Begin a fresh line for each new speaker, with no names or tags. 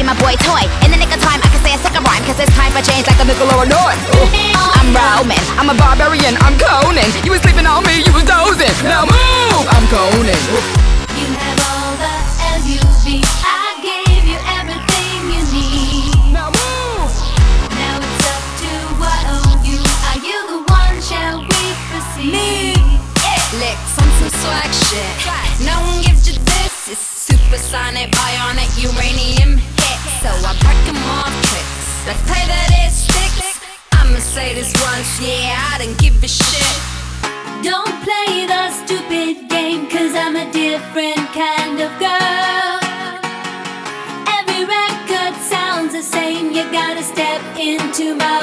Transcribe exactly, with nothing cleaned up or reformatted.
my boy Toy. In the nick of time, I can say a second rhyme, cause it's time for change like a nickel or a nine. I'm Roman, I'm a barbarian, I'm Conan. You was sleeping on me, you was dozing. Now move, I'm Conan.
You have all the L U V. I gave you everything you need.
Now move.
Now it's up to what of you. Are you the one? Shall we proceed?
Me. Licks on some swag shit. No one gives you this. It's supersonic, bionic, uranium hit. So I break them off tricks. Let's play that it sticks. I'ma say this once, yeah, I don't give a shit.
Don't play the stupid game, cause I'm a different kind of girl. Every record sounds the same. You gotta step into my